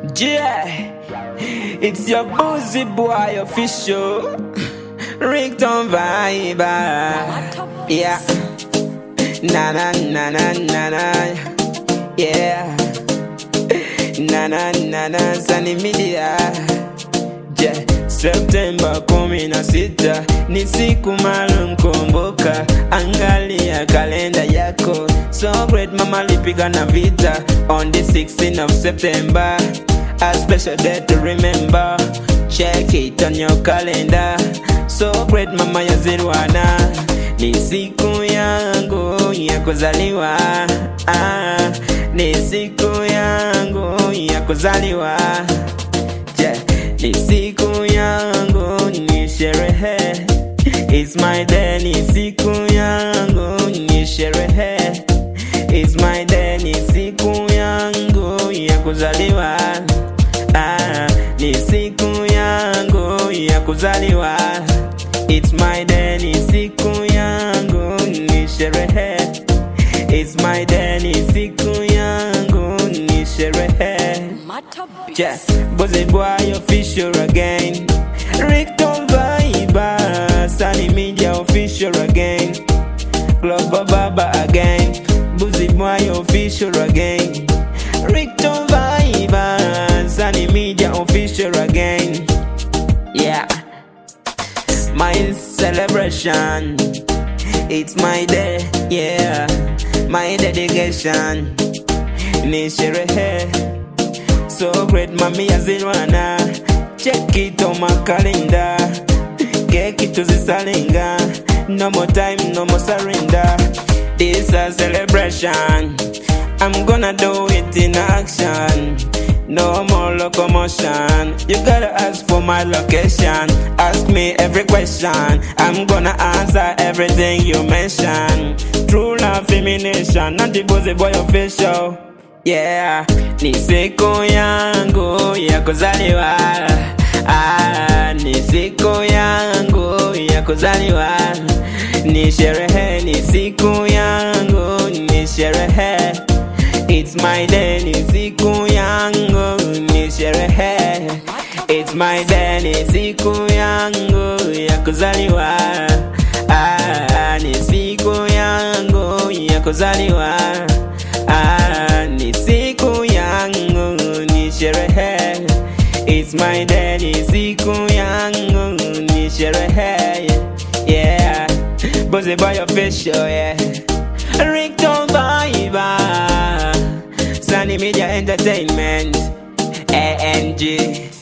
Yeah, it's your Boozy Boy official ringtone vibe. Yeah, na na na na na na. Yeah, na na na na. Sunny Media. Yeah, September 16 ni siku maalum, kumbuka, angalia kalenda yako. So great mama lipigana vita on the 16th of September, a special day to remember. Check it on your calendar. So great mama ya Zirwana, ni siku yangu ya kuzaliwa. Ni siku yangu ya kuzaliwa. Yeah, ni siku yangu ni sherehe. It's my day, ni siku yangu ni sherehe. It's my day, ni siku yangu ya kuzaliwa. Ni siku yangu ya kuzaliwa. It's my day, ni siku yangu ni sherehe. It's my day, ni siku yangu ni sherehe. Yeah, Boozy Boy official again. Ringtone vibe, Sunny Media official again. Global Baba again. Boozy Boy official again. Ringtone vibe, Sunny Media official again. Yeah, my celebration. It's my day, yeah. My dedication. Ni sherehe. So great mami ya Zirwana. Check it on my calendar. Keki tuzisalinga. No more time, no more surrender. This a celebration. I'm gonna do it in action. No more locomotion. You gotta ask for my location. Ask me every question. I'm gonna answer everything you mention. True love, femination, not the Boozy Boy official. Yeah, ni siku yangu ya kuzaliwa. Ni siku yangu ya kuzaliwa. Ni sherehe, ni siku yangu ni sherehe. It's my day, ni siku yangu ni sherehe. It's my day, ni siku yangu ya kuzaliwa. Ni siku yangu ya kuzaliwa. Ni siku yangu ni sherehe. It's my day, ni siku yangu ni sherehe. Yeah, Boozy Boy official, yeah. Ringtone vibe, Sunny Media Entertainment, ANG.